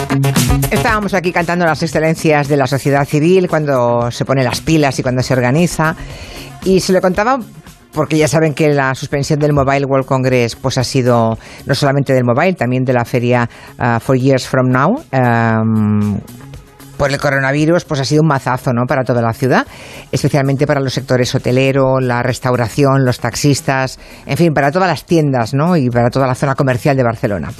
Estábamos aquí cantando las excelencias de la sociedad civil cuando se pone las pilas y cuando se organiza. Y se lo contaba porque ya saben que la suspensión del Mobile World Congress pues ha sido no solamente del mobile, también de la feria 4 Years From Now. Por el coronavirus, pues ha sido un mazazo, ¿no?, para toda la ciudad, especialmente para los sectores hotelero, la restauración, los taxistas, en fin, para todas las tiendas, ¿no?, y para toda la zona comercial de Barcelona.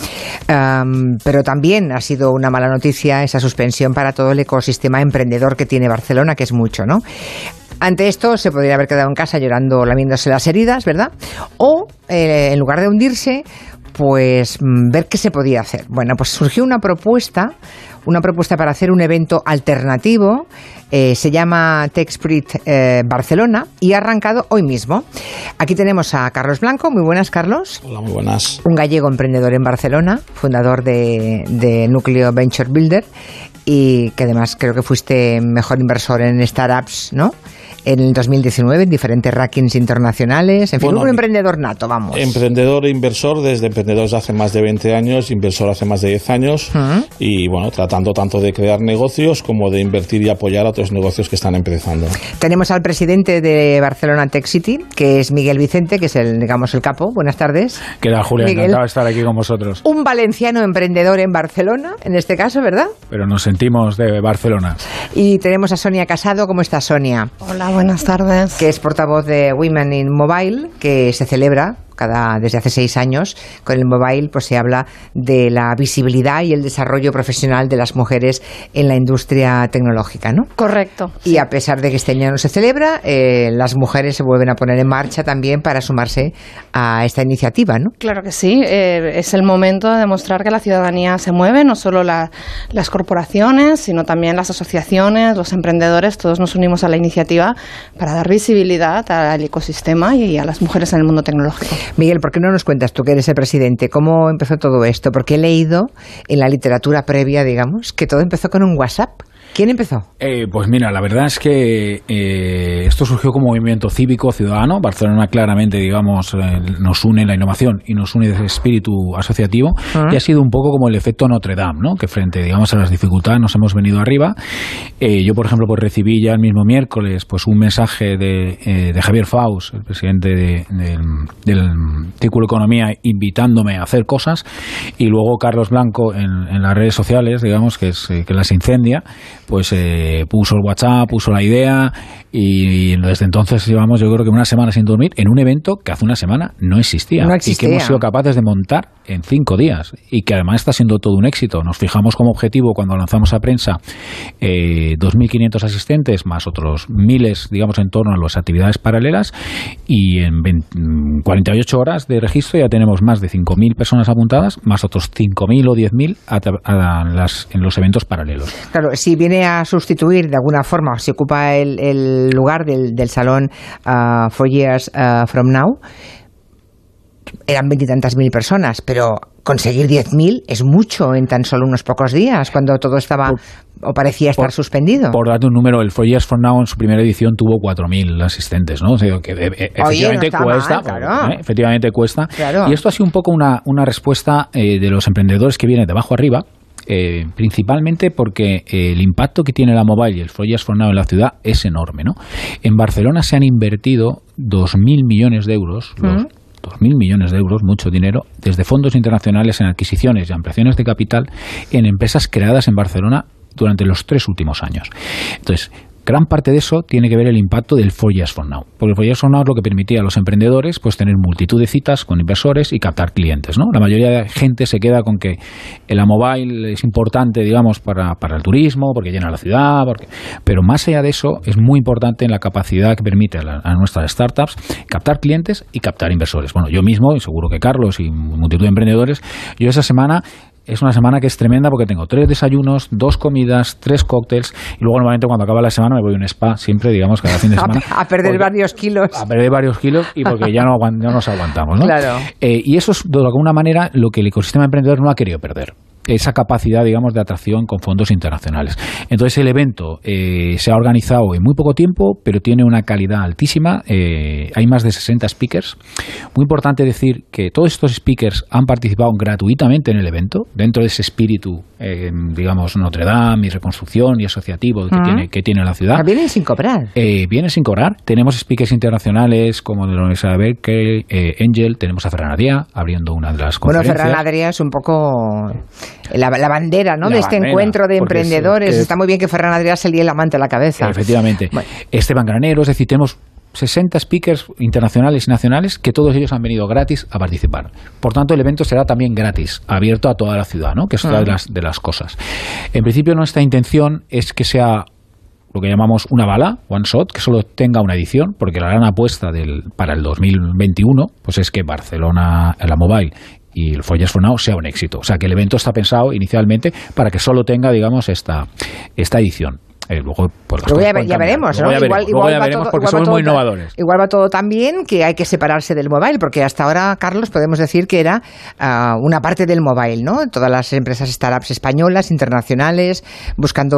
Pero también ha sido una mala noticia esa suspensión para todo el ecosistema emprendedor que tiene Barcelona, que es mucho, ¿no? Ante esto se podría haber quedado en casa llorando, lamiéndose las heridas, ¿verdad? O, en lugar de hundirse, pues ver qué se podía hacer. Bueno, pues surgió una propuesta para hacer un evento alternativo, se llama TechSpirit Barcelona y ha arrancado hoy mismo. Aquí tenemos a Carlos Blanco. Muy buenas, Carlos. Hola, muy buenas. Un gallego emprendedor en Barcelona, fundador de Núcleo Venture Builder y que además creo que fuiste mejor inversor en startups, ¿no?, en el 2019, en diferentes rankings internacionales. En fin, un emprendedor nato, vamos. Emprendedor e inversor, desde emprendedores hace más de 20 años, inversor hace más de 10 años, y bueno, tratando tanto de crear negocios como de invertir y apoyar a otros negocios que están empezando. Tenemos al presidente de Barcelona Tech City, que es Miguel Vicente, que es el capo. Buenas tardes. ¿Qué tal, Julia? Miguel, encantado de estar aquí con vosotros. Un valenciano emprendedor en Barcelona, en este caso, ¿verdad? Pero nos sentimos de Barcelona. Y tenemos a Sonia Casado. ¿Cómo está, Sonia? Hola, buenas tardes. Que es portavoz de Women in Mobile, que se celebra desde hace 6 años. Con el mobile pues se habla de la visibilidad y el desarrollo profesional de las mujeres en la industria tecnológica, ¿no? Correcto. Y a pesar de que este año no se celebra, las mujeres se vuelven a poner en marcha también para sumarse a esta iniciativa, ¿no? Claro que sí. Es el momento de demostrar que la ciudadanía se mueve, no solo las corporaciones, sino también las asociaciones, los emprendedores. Todos nos unimos a la iniciativa para dar visibilidad al ecosistema y a las mujeres en el mundo tecnológico. Miguel, ¿por qué no nos cuentas tú, que eres el presidente, cómo empezó todo esto? Porque he leído en la literatura previa, digamos, que todo empezó con un WhatsApp. ¿Quién empezó? Pues mira, la verdad es que esto surgió como movimiento cívico ciudadano. Barcelona claramente, digamos, nos une la innovación y nos une ese espíritu asociativo, y ha sido un poco como el efecto Notre Dame, ¿no?, que frente, digamos, a las dificultades nos hemos venido arriba. Yo, por ejemplo, pues recibí ya el mismo miércoles pues un mensaje de Javier Faus, el presidente del Círculo Economía, invitándome a hacer cosas, y luego Carlos Blanco en las redes sociales, digamos, que las incendia, pues puso el WhatsApp, puso la idea, y desde entonces llevamos, yo creo que una semana sin dormir en un evento que hace una semana no existía. Y que hemos sido capaces de montar en 5 días, y que además está siendo todo un éxito. Nos fijamos como objetivo cuando lanzamos a prensa 2.500 asistentes más otros miles, digamos, en torno a las actividades paralelas, y en 48 horas de registro ya tenemos más de 5.000 personas apuntadas, más otros 5.000 o 10.000 en los eventos paralelos. Claro, si viene a sustituir de alguna forma, si ocupa el lugar del salón 4 Years From Now, eran 20 y tantas mil personas, pero conseguir 10.000 es mucho en tan solo unos pocos días, cuando todo estaba o parecía estar suspendido. Por darte un número, el 4 Years From Now en su primera edición tuvo 4.000 asistentes, ¿no? O sea, que efectivamente cuesta, claro. Efectivamente cuesta. Claro. Y esto ha sido un poco una respuesta de los emprendedores que viene de abajo arriba. Principalmente porque el impacto que tiene la mobile y el 4 Years From Now en la ciudad es enorme, ¿no? En Barcelona se han invertido 2.000 millones de euros, 2.000 millones de euros, mucho dinero, desde fondos internacionales en adquisiciones y ampliaciones de capital en empresas creadas en Barcelona durante los 3 últimos años. Entonces, gran parte de eso tiene que ver el impacto del 4 Years From Now. Porque el 4 Years From Now es lo que permitía a los emprendedores pues tener multitud de citas con inversores y captar clientes, ¿no? La mayoría de gente se queda con que la mobile es importante, digamos, para el turismo, porque llena la ciudad, pero más allá de eso es muy importante en la capacidad que permite a nuestras startups captar clientes y captar inversores. Bueno, yo mismo, y seguro que Carlos y multitud de emprendedores, yo esa semana... Es una semana que es tremenda porque tengo 3 desayunos, 2 comidas, 3 cócteles, y luego normalmente cuando acaba la semana me voy a un spa, siempre, digamos, cada fin de semana. A perder varios kilos. A perder varios kilos, y porque ya no nos aguantamos, ¿no? Claro. Y eso es de alguna manera lo que el ecosistema emprendedor no ha querido perder. esa capacidad, digamos, de atracción con fondos internacionales. Entonces el evento se ha organizado en muy poco tiempo, pero tiene una calidad altísima. Hay más de 60 speakers. Muy importante decir que todos estos speakers han participado gratuitamente en el evento, dentro de ese espíritu, digamos, Notre Dame y reconstrucción y asociativo que tiene la ciudad. Vienen sin cobrar. Vienen sin cobrar. Tenemos speakers internacionales como de la Universidad de Berkeley, Angel, tenemos a Ferran Adrià abriendo una de las conferencias. Bueno, Ferran Adrià es un poco la bandera, ¿no?, de este encuentro de emprendedores. Está muy bien que Ferran Adrià se líe la manta en la cabeza. Efectivamente. Bueno. Esteban Granero, es decir, tenemos 60 speakers internacionales y nacionales que todos ellos han venido gratis a participar. Por tanto, el evento será también gratis, abierto a toda la ciudad, ¿no?, que es otra de las cosas. En principio, nuestra intención es que sea lo que llamamos una bala, one shot, que solo tenga una edición, porque la gran apuesta para el 2021 pues es que Barcelona, la Mobile y el Forges for Now sea un éxito. O sea, que el evento está pensado inicialmente para que solo tenga, digamos, esta edición. Luego, pues ya veremos, ¿no? Igual ya veremos porque somos muy innovadores. Igual va todo tan bien que hay que separarse del mobile, porque hasta ahora, Carlos, podemos decir que era una parte del mobile, ¿no? Todas las empresas startups españolas, internacionales, buscando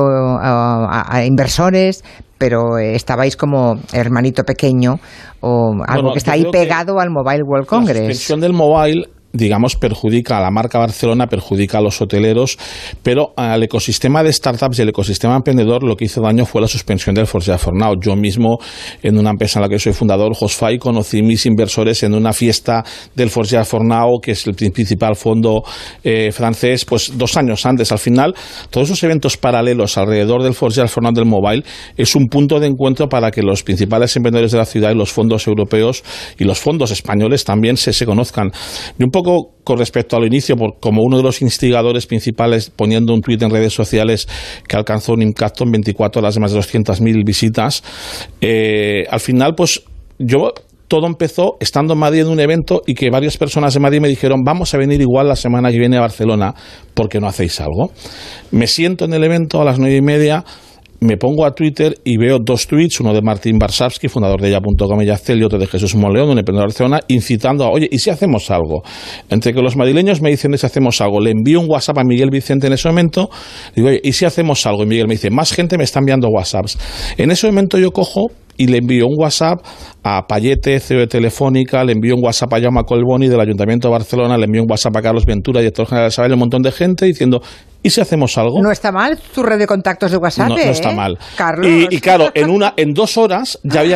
a inversores, pero estabais como hermanito pequeño o algo que está ahí pegado al Mobile World Congress. La suspensión del mobile, digamos, perjudica a la marca Barcelona, perjudica a los hoteleros, pero al ecosistema de startups y el ecosistema emprendedor lo que hizo daño fue la suspensión del Forge for Now. Yo mismo, en una empresa en la que soy fundador, Hostfy, conocí mis inversores en una fiesta del Forge for Now, que es el principal fondo francés, pues 2 años antes. Al final, todos esos eventos paralelos alrededor del Forge for Now del mobile es un punto de encuentro para que los principales emprendedores de la ciudad y los fondos europeos y los fondos españoles también se conozcan. Y un poco con respecto al inicio, como uno de los instigadores principales, poniendo un tuit en redes sociales que alcanzó un impacto en 24 horas de más de 200.000 visitas, al final, pues todo empezó estando en Madrid en un evento y que varias personas de Madrid me dijeron: vamos a venir igual la semana que viene a Barcelona, ¿por qué no hacéis algo? Me siento en el evento a las 9:30, me pongo a Twitter y veo 2 tweets, uno de Martín Barsavsky, fundador de Ya.com y Yacel, y otro de Jesús Monleón, un emprendedor de Barcelona, incitando a, oye, ¿y si hacemos algo? Entre que los madrileños me dicen, si hacemos algo, le envío un WhatsApp a Miguel Vicente en ese momento, digo, oye, ¿y si hacemos algo? Y Miguel me dice, más gente me está enviando WhatsApps. En ese momento yo cojo y le envío un WhatsApp a Payete, CEO de Telefónica, le envío un WhatsApp a Jaume Colboni del Ayuntamiento de Barcelona, le envío un WhatsApp a Carlos Ventura, director general de Sabadell, un montón de gente diciendo, ¿y si hacemos algo? No está mal tu red de contactos de WhatsApp, no está mal, Carlos. Y claro, en 2 horas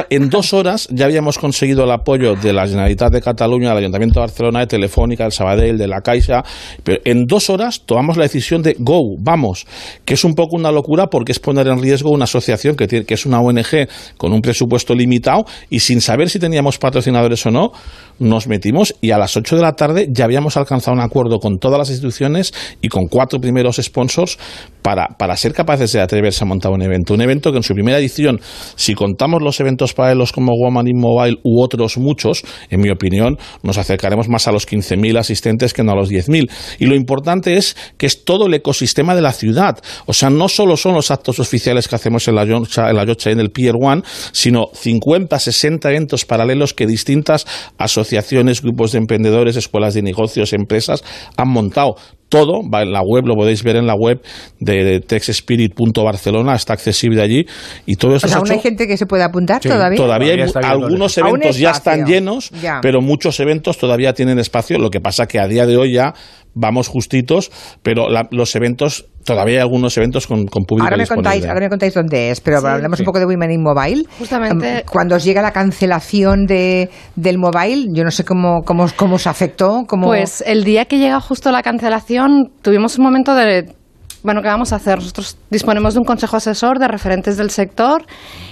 ya habíamos conseguido el apoyo de la Generalitat de Cataluña, del Ayuntamiento de Barcelona, de Telefónica, del Sabadell, de la Caixa, pero en 2 horas tomamos la decisión de go, vamos, que es un poco una locura porque es poner en riesgo una asociación que es una ONG con un presupuesto limitado, y sin saber si teníamos patrocinadores o no, nos metimos y a las 8 de la tarde ya habíamos alcanzado un acuerdo con todas las instituciones y con 4 primeros sponsors para ser capaces de atreverse a montar un evento que en su primera edición, si contamos los eventos paralelos como Woman in Mobile u otros muchos, en mi opinión nos acercaremos más a los 15.000 asistentes que no a los 10.000, y lo importante es que es todo el ecosistema de la ciudad, o sea, no solo son los actos oficiales que hacemos en la Llotja, en el Pier 1, sino 50, 60 eventos paralelos que distintas asociaciones, grupos de emprendedores, escuelas de negocios, empresas han montado. Todo va en la web, lo podéis ver en la web de techspirit.barcelona, está accesible allí, y todo eso. O sea, ¿aún hay gente que se puede apuntar todavía? Todavía hay algunos eventos ya están llenos, pero muchos eventos todavía tienen espacio. Lo que pasa que a día de hoy ya vamos justitos, pero los eventos, todavía hay algunos eventos con público disponible. Ahora me contáis dónde es, pero hablemos un poco de Women in Mobile. Justamente. Cuando os llega la cancelación del mobile, yo no sé cómo os afectó. Pues el día que llega justo la cancelación, tuvimos un momento de, bueno, ¿qué vamos a hacer? Nosotros disponemos de un consejo asesor de referentes del sector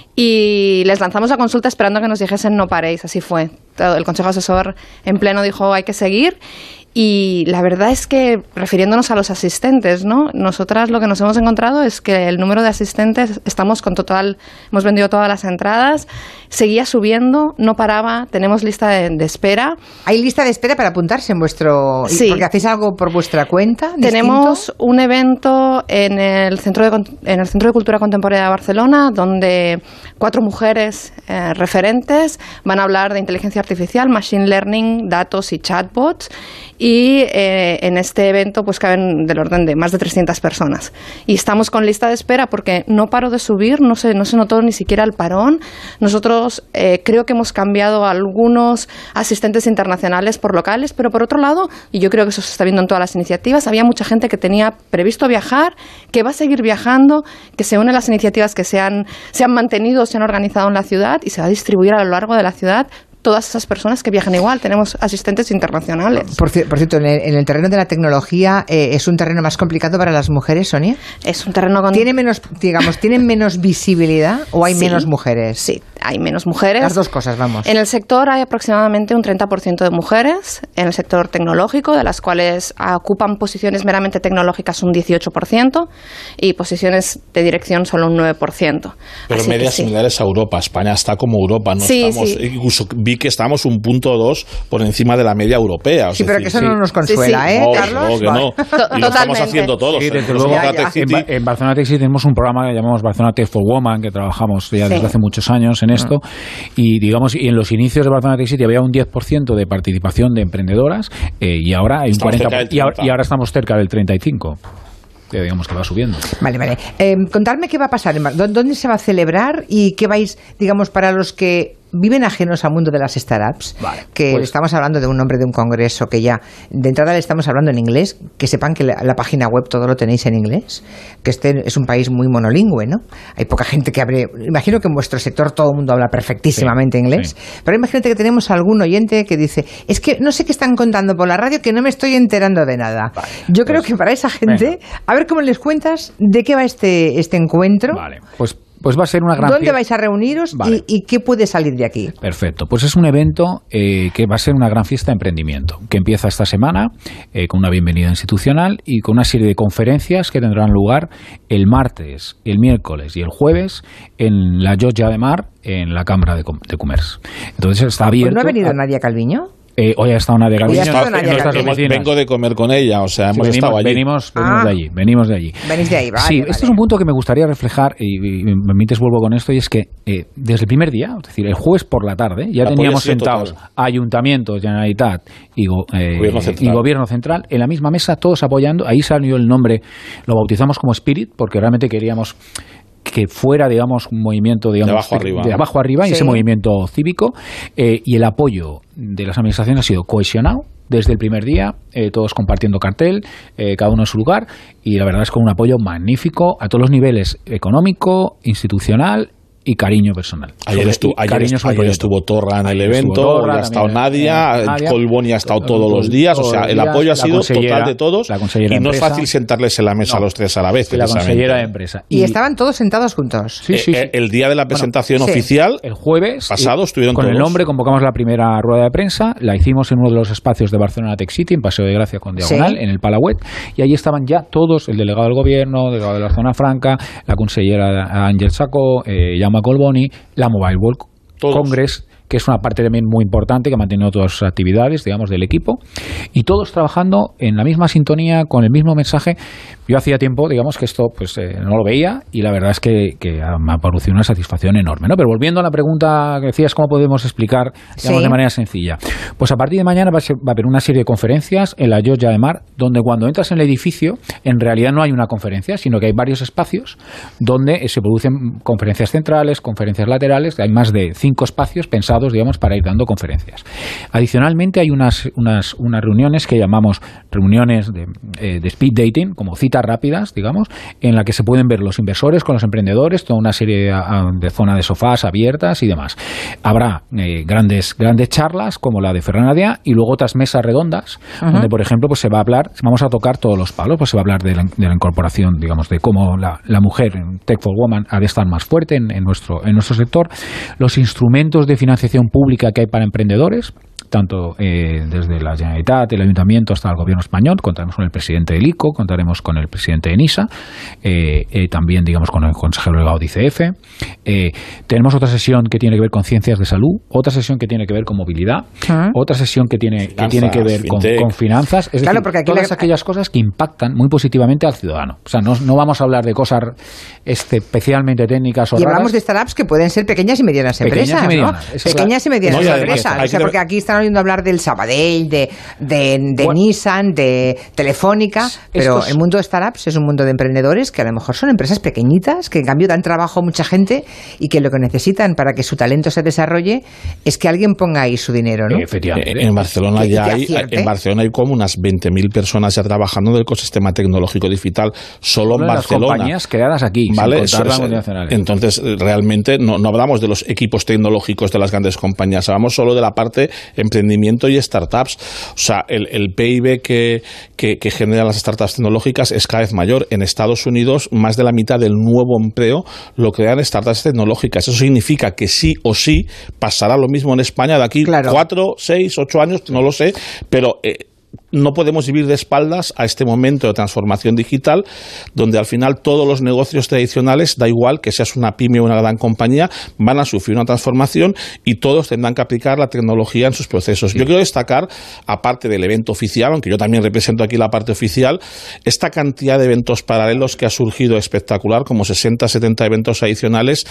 y les lanzamos la consulta esperando que nos dijesen no paréis. Así fue. El consejo asesor en pleno dijo hay que seguir. Y la verdad es que, refiriéndonos a los asistentes, ¿no? Nosotras lo que nos hemos encontrado es que el número de asistentes, hemos vendido todas las entradas, seguía subiendo, no paraba, tenemos lista de espera. ¿Hay lista de espera para apuntarse en vuestro...? Sí. ¿Porque hacéis algo por vuestra cuenta? Tenemos un evento en el Centro de Cultura Contemporánea de Barcelona, donde 4 mujeres referentes van a hablar de inteligencia artificial, machine learning, datos y chatbots. y en este evento pues caben del orden de más de 300 personas. Y estamos con lista de espera porque no paro de subir, no se notó ni siquiera el parón. Nosotros creo que hemos cambiado a algunos asistentes internacionales por locales, pero por otro lado, y yo creo que eso se está viendo en todas las iniciativas, había mucha gente que tenía previsto viajar, que va a seguir viajando, que se une a las iniciativas que se han mantenido, se han organizado en la ciudad y se va a distribuir a lo largo de la ciudad todas esas personas que viajan igual. Tenemos asistentes internacionales. Por cierto, en el terreno de la tecnología, ¿es un terreno más complicado para las mujeres, Sonia? Es un terreno con... ¿Tienen menos visibilidad o hay menos mujeres? Sí, hay menos mujeres. Las dos cosas, vamos. En el sector hay aproximadamente un 30% de mujeres, en el sector tecnológico, de las cuales ocupan posiciones meramente tecnológicas un 18% y posiciones de dirección solo un 9%. Pero así medias similares a Europa. España está como Europa, no estamos... Incluso que estamos un punto o dos por encima de la media europea. Sí, pero que eso no nos consuela, ¿eh, Carlos? No, que no. Y lo estamos haciendo todos. Sí, desde luego, en Barcelona Tech City tenemos un programa que llamamos Barcelona Tech for Women, que trabajamos ya desde hace muchos años en esto, y digamos, y en los inicios de Barcelona Tech City había un 10% de participación de emprendedoras, y ahora hay un 40%, y ahora estamos cerca del 35%. Digamos que va subiendo. Vale. Contadme qué va a pasar, dónde se va a celebrar y qué vais, digamos, para los que viven ajenos al mundo de las startups, que estamos hablando de un nombre de un congreso que ya de entrada le estamos hablando en inglés, que sepan que la página web todo lo tenéis en inglés, que este es un país muy monolingüe, ¿no? Hay poca gente que hable, imagino que en vuestro sector todo el mundo habla perfectísimamente inglés, pero imagínate que tenemos algún oyente que dice, es que no sé qué están contando por la radio, que no me estoy enterando de nada. Yo creo que para esa gente, a ver cómo les cuentas de qué va este encuentro. Pues va a ser una gran... ¿Dónde vais a reuniros y qué puede salir de aquí? Perfecto. Pues es un evento que va a ser una gran fiesta de emprendimiento, que empieza esta semana con una bienvenida institucional y con una serie de conferencias que tendrán lugar el martes, el miércoles y el jueves en la Llotja de Mar, en la Cámara de Comercio. Entonces está abierto... ¿No ha venido Nadia Calviño? Hoy ha estado Nadia Calviño vengo de comer con ella, o sea, hemos estado allí. Venimos de allí. Venís de ahí, vale. Sí, este es un punto que me gustaría reflejar, y me permites vuelvo con esto, y es que desde el primer día, es decir, el jueves por la tarde, ya teníamos sentados ayuntamientos, Generalitat y Gobierno Central en la misma mesa, todos apoyando. Ahí salió el nombre, lo bautizamos como Spirit, porque realmente queríamos que fuera, digamos, un movimiento, digamos, de abajo arriba, y ese movimiento cívico, y el apoyo de las administraciones ha sido cohesionado desde el primer día, todos compartiendo cartel, cada uno en su lugar, y la verdad es con un apoyo magnífico a todos los niveles, económico, institucional y cariño personal. Ayer estuvo Torra en el evento, ya ha estado Nadia, Colboni ha estado todos los días, o sea, el apoyo ha sido total de todos, y no es fácil sentarles en la mesa a los tres a la vez. La consellera de empresa. Y estaban todos sentados juntos. Sí. El día de la presentación oficial, el jueves pasado, estuvieron con todos. El nombre convocamos la primera rueda de prensa, la hicimos en uno de los espacios de Barcelona Tech City, en Paseo de Gracia con Diagonal, en el Palauet, y allí estaban ya todos, el delegado del gobierno, el delegado de la zona franca, la consellera Ángel Sacco, Jaume Colboni, la Mobile World Congress, que es una parte también muy importante que ha mantenido todas sus actividades, digamos, del equipo, y todos trabajando en la misma sintonía, con el mismo mensaje. Yo hacía tiempo, digamos, que esto pues no lo veía, y la verdad es que me ha producido una satisfacción enorme, ¿no? Pero volviendo a la pregunta que decías, ¿cómo podemos explicar, digamos, de manera sencilla? Pues a partir de mañana va a haber una serie de conferencias en la Llotja de Mar, donde cuando entras en el edificio, en realidad no hay una conferencia, sino que hay varios espacios donde se producen conferencias centrales, conferencias laterales, hay más de 5 espacios pensados, digamos, para ir dando conferencias. Adicionalmente hay unas reuniones que llamamos reuniones de speed dating, como citas rápidas, digamos, en la que se pueden ver los inversores con los emprendedores, toda una serie de zona de sofás abiertas y demás. Habrá grandes charlas como la de Ferran Adrià, y luego otras mesas redondas donde, por ejemplo, pues vamos a tocar todos los palos, pues se va a hablar de la incorporación, digamos, de cómo la mujer en Tech for Women ha de estar más fuerte en nuestro sector, los instrumentos de financiación pública que hay para emprendedores, tanto desde la Generalitat, el Ayuntamiento, hasta el Gobierno español. Contaremos con el presidente del ICO, contaremos con el presidente de NISA, también, digamos, con el consejero delegado de ICF. Tenemos otra sesión que tiene que ver con ciencias de salud, otra sesión que tiene que ver con movilidad, otra sesión que tiene que ver con finanzas, es decir, porque aquí todas aquellas cosas que impactan muy positivamente al ciudadano. O sea, no vamos a hablar de cosas especialmente técnicas o raras. Hablamos de startups que pueden ser pequeñas y medianas empresas, pequeñas y medianas empresas, porque aquí están oído hablar del Sabadell, de Nissan, de Telefónica, pero el mundo de startups es un mundo de emprendedores que a lo mejor son empresas pequeñitas, que en cambio dan trabajo a mucha gente y que lo que necesitan para que su talento se desarrolle es que alguien ponga ahí su dinero, ¿no? Efectivamente. En Barcelona hay como unas 20.000 personas ya trabajando en el ecosistema tecnológico digital solo en Barcelona. Las compañías creadas aquí, ¿vale? Sin contar las multinacionales. Entonces, realmente no hablamos de los equipos tecnológicos de las grandes compañías, hablamos solo de la parte emprendimiento y startups. O sea, el PIB que generan las startups tecnológicas es cada vez mayor. En Estados Unidos, más de la mitad del nuevo empleo lo crean startups tecnológicas. Eso significa que sí o sí pasará lo mismo en España de aquí 4, 6, 8 años, no lo sé, pero no podemos vivir de espaldas a este momento de transformación digital, donde al final todos los negocios tradicionales, da igual que seas una pyme o una gran compañía, van a sufrir una transformación y todos tendrán que aplicar la tecnología en sus procesos. Sí. Yo quiero destacar, aparte del evento oficial, aunque yo también represento aquí la parte oficial, esta cantidad de eventos paralelos que ha surgido espectacular, como 60, 70 eventos adicionales,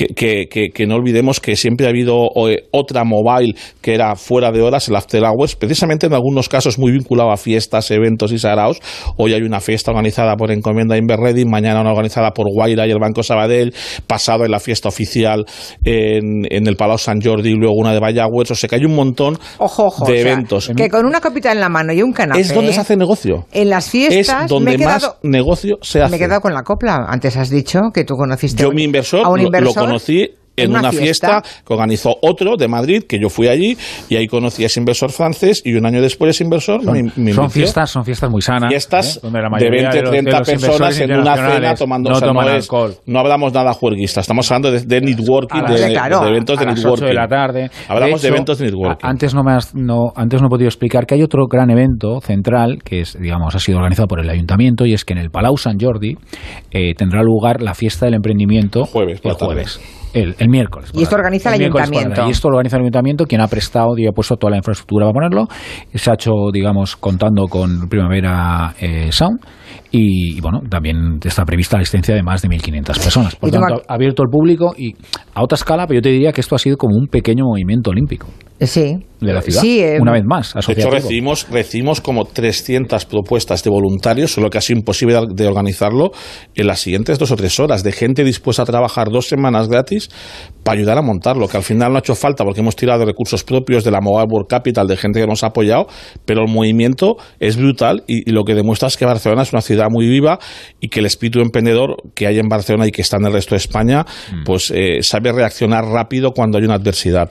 que no olvidemos que siempre ha habido otra mobile que era fuera de horas, el After Hours, precisamente en algunos casos muy vinculado a fiestas, eventos y saraos. Hoy hay una fiesta organizada por Encomienda Inverredding, mañana una organizada por Guaira y el Banco Sabadell, pasado en la fiesta oficial en el Palau Sant Jordi y luego una de Vallagües. O sea que hay un montón de eventos. Que con una copita en la mano y un canapé. Es donde se hace negocio. En las fiestas es donde más negocio se hace. Me he quedado con la copla. Antes has dicho que tú conociste a un inversor lo conocí en una fiesta que organizó otro de Madrid, que yo fui allí y ahí conocí a ese inversor francés y un año después ese inversor son fiestas muy sanas. Fiestas de 20, 30 personas en una cena tomando alcohol. No hablamos nada juerguista, estamos hablando de networking, de eventos de networking. De la tarde. Hablamos de eventos de networking. Antes no he podido explicar que hay otro gran evento central que es, digamos, ha sido organizado por el ayuntamiento, y es que en el Palau Sant Jordi tendrá lugar la fiesta del emprendimiento el jueves. El miércoles. Y esto organiza el ayuntamiento. Y esto lo organiza el ayuntamiento, quien ha prestado y ha puesto toda la infraestructura para ponerlo. Se ha hecho, digamos, contando con Primavera Sound. Y bueno, también está prevista la asistencia de más de 1.500 personas. Por tanto, abierto al público y a otra escala, pero yo te diría que esto ha sido como un pequeño movimiento olímpico. Sí. De la ciudad. Sí, una vez más. De hecho, recibimos como 300 propuestas de voluntarios, solo que ha sido imposible de organizarlo en las siguientes 2 o 3 horas, de gente dispuesta a trabajar 2 semanas gratis para ayudar a montarlo, que al final no ha hecho falta porque hemos tirado de recursos propios de la Mobile World Capital, de gente que nos ha apoyado, pero el movimiento es brutal y lo que demuestra es que Barcelona es una ciudad muy viva y que el espíritu emprendedor que hay en Barcelona y que está en el resto de España, pues sabe reaccionar rápido cuando hay una adversidad.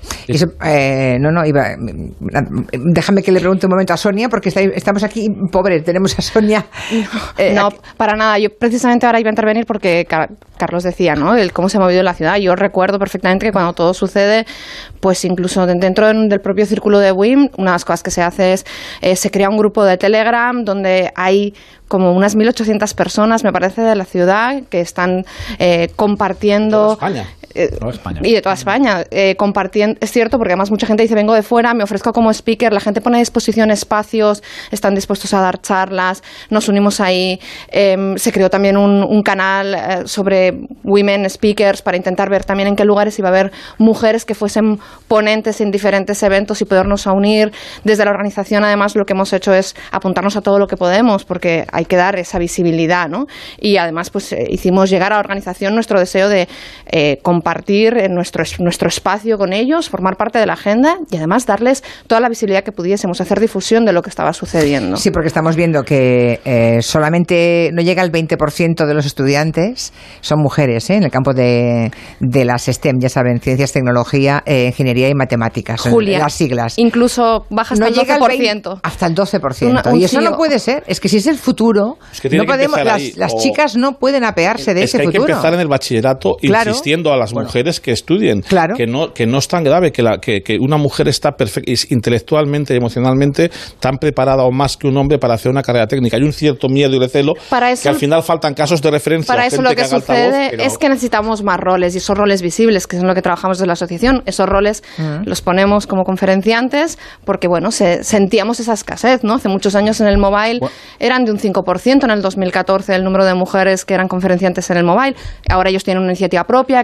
Déjame que le pregunte un momento a Sonia, porque estamos aquí, pobre, tenemos a Sonia. No, para nada. Yo precisamente ahora iba a intervenir porque Carlos decía, ¿no?, el cómo se ha movido la ciudad. Yo recuerdo perfectamente que cuando todo sucede, pues incluso dentro del propio círculo de WIM, una de las cosas que se hace es, se crea un grupo de Telegram donde hay como unas 1.800 personas, me parece, de la ciudad que están compartiendo... Y de toda España, compartiendo, es cierto, porque además mucha gente dice, vengo de fuera, me ofrezco como speaker, la gente pone a disposición espacios, están dispuestos a dar charlas, nos unimos ahí, se creó también un canal sobre women speakers para intentar ver también en qué lugares iba a haber mujeres que fuesen ponentes en diferentes eventos y podernos unir. Desde la organización, además, lo que hemos hecho es apuntarnos a todo lo que podemos, porque hay que dar esa visibilidad, ¿no? Y además, pues hicimos llegar a la organización nuestro deseo de compartir nuestro espacio con ellos, formar parte de la agenda y además darles toda la visibilidad que pudiésemos, hacer difusión de lo que estaba sucediendo. Sí, porque estamos viendo que solamente no llega el 20% de los estudiantes son mujeres, en el campo de las STEM, ya saben, ciencias, tecnología, ingeniería y matemáticas. Julia, las siglas. Incluso baja hasta el 12%. Hasta el 12%. Y eso no puede ser. Es que si es el futuro, no podemos, las chicas no pueden apearse de ese futuro. Hay que empezar en el bachillerato insistiendo a las mujeres que estudien, que no es tan grave, que una mujer está intelectualmente y emocionalmente tan preparada o más que un hombre para hacer una carrera técnica. Hay un cierto miedo y recelo que al final faltan casos de referencia. Para eso lo que sucede es que necesitamos más roles, y esos roles visibles, que es en lo que trabajamos desde la asociación. Esos roles los ponemos como conferenciantes porque, bueno, sentíamos esa escasez, ¿no? Hace muchos años en el mobile eran de un 5% en el 2014 el número de mujeres que eran conferenciantes en el mobile. Ahora ellos tienen una iniciativa propia que además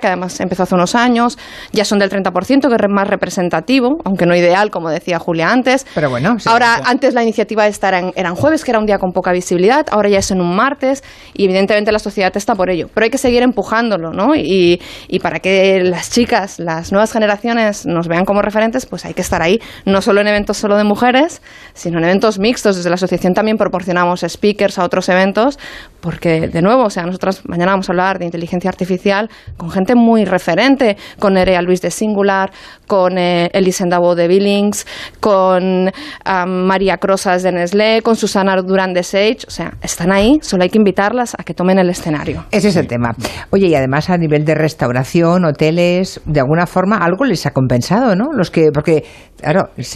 empezó hace unos años, ya son del 30%, que es más representativo, aunque no ideal, como decía Julia antes. Pero bueno, sí, ahora, antes la iniciativa esta era en jueves, que era un día con poca visibilidad, ahora ya es en un martes, y evidentemente la sociedad está por ello. Pero hay que seguir empujándolo, ¿no? Y para que las chicas, las nuevas generaciones nos vean como referentes, pues hay que estar ahí, no solo en eventos solo de mujeres, sino en eventos mixtos. Desde la asociación también proporcionamos speakers a otros eventos, porque, de nuevo, o sea, nosotros mañana vamos a hablar de inteligencia artificial con gente muy referente, con Nerea Luis de Singular, con Elisenda Bo de Billings, con María Crosas de Nestlé, con Susana Durán de Sage. O sea, están ahí, solo hay que invitarlas a que tomen el escenario. Ese es el tema. Oye, y además a nivel de restauración, hoteles, de alguna forma algo les ha compensado, ¿no? Porque, claro, se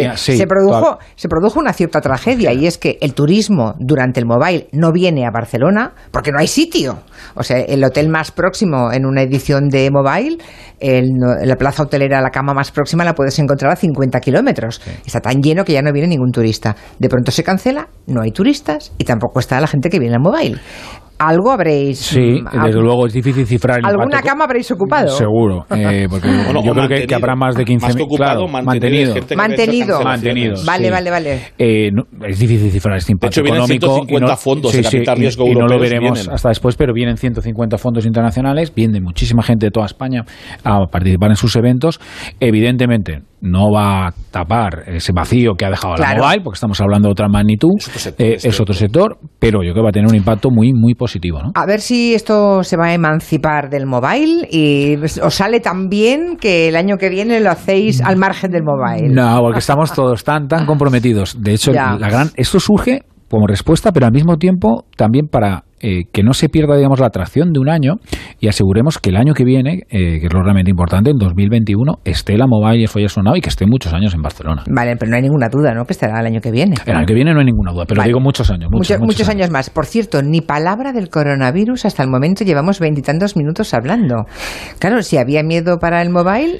produjo una cierta tragedia, y es que el turismo durante el Mobile no viene a Barcelona porque no hay sitio. O sea, el hotel más próximo en una edición de Mobile, la plaza hotelera, la cama más próxima la puedes encontrar a 50 kilómetros. Sí. Está tan lleno que ya no viene ningún turista. De pronto se cancela, no hay turistas y tampoco está la gente que viene al Mobile. Algo habréis... Sí, desde luego es difícil cifrar el ¿Alguna cama habréis ocupado? Seguro, porque yo creo que habrá más de 15.000... Más que ocupado, claro, mantenido. Vale. Es difícil cifrar este impacto económico. 150 fondos de capital riesgo europeos. Y no lo veremos hasta después, pero vienen 150 fondos internacionales, viene muchísima gente de toda España a participar en sus eventos. Evidentemente, no va a tapar ese vacío que ha dejado la Mobile, porque estamos hablando de otra magnitud, es otro sector, pero yo creo que va a tener un impacto muy, muy positivo, ¿no? A ver si esto se va a emancipar del Mobile y os sale tan bien que el año que viene lo hacéis al margen del Mobile. No, porque estamos todos tan comprometidos. De hecho, esto surge como respuesta, pero al mismo tiempo también para que no se pierda, digamos, la atracción de un año, y aseguremos que el año que viene, que es lo realmente importante, en 2021, esté la Mobile y el Follaje Now y que esté muchos años en Barcelona. Vale, pero no hay ninguna duda, ¿no?, que estará el año que viene. El año que viene no hay ninguna duda, pero digo muchos años. Muchos años más. Por cierto, ni palabra del coronavirus hasta el momento, llevamos 20 y tantos minutos hablando. Claro, si había miedo para el Mobile...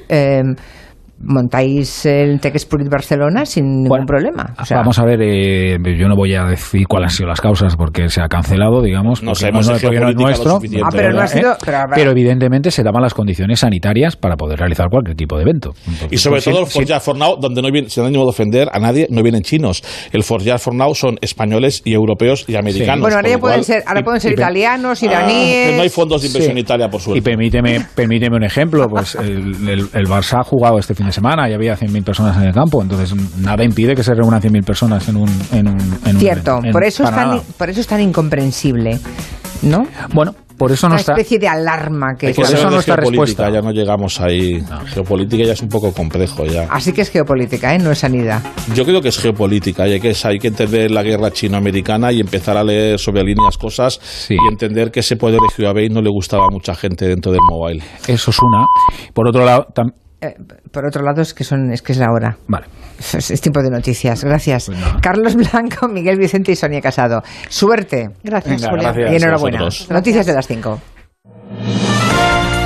montáis el Tech Spirit Barcelona sin ningún problema. O sea, vamos a ver, yo no voy a decir cuáles han sido las causas porque se ha cancelado, digamos, no sabemos porque no es nuestro, pero evidentemente se daban las condiciones sanitarias para poder realizar cualquier tipo de evento. Entonces, y sobre todo el Follaje Now, donde no viene, sin ánimo de ofender a nadie, no vienen chinos. El Follaje Now son españoles y europeos y americanos. Bueno, ahora pueden ser italianos, iraníes. Pero no hay fondos de inversión en Italia, por suerte. Y permíteme un ejemplo, pues el Barça ha jugado este fin de semana y había 100.000 personas en el campo, entonces nada impide que se reúnan 100.000 personas en un cierto, por eso es tan incomprensible, ¿no? Bueno, por eso una especie de alarma que por eso nuestra respuesta. Ya no llegamos ahí. No. Geopolítica ya es un poco complejo ya. Así que es geopolítica, no es sanidad. Yo creo que es geopolítica, y hay que entender la guerra chino-americana y empezar a leer sobre líneas cosas y entender que ese poder de Huawei no le gustaba a mucha gente dentro del Mobile. Eso es una. Por otro lado, es que es la hora. Vale. Es tiempo de noticias. Gracias. Pues no. Carlos Blanco, Miguel Vicente y Sonia Casado. Suerte. Gracias, Julia. Y enhorabuena. Noticias de las 5.